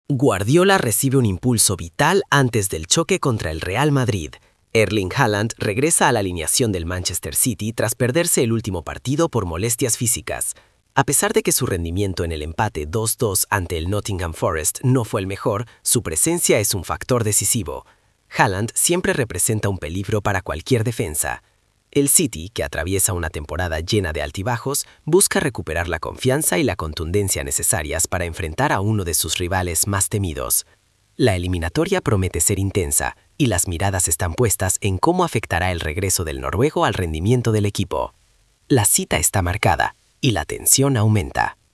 Guardiola recibe un impulso vital antes del choque contra el Real Madrid. Erling Haaland regresa a la alineación del Manchester City tras perderse el último partido por molestias físicas. A pesar de que su rendimiento en el empate 2-2 ante el Nottingham Forest no fue el mejor, su presencia es un factor decisivo. Haaland siempre representa un peligro para cualquier defensa. El City, que atraviesa una temporada llena de altibajos, busca recuperar la confianza y la contundencia necesarias para enfrentar a uno de sus rivales más temidos. La eliminatoria promete ser intensa, y las miradas están puestas en cómo afectará el regreso del noruego al rendimiento del equipo. La cita está marcada, y la tensión aumenta.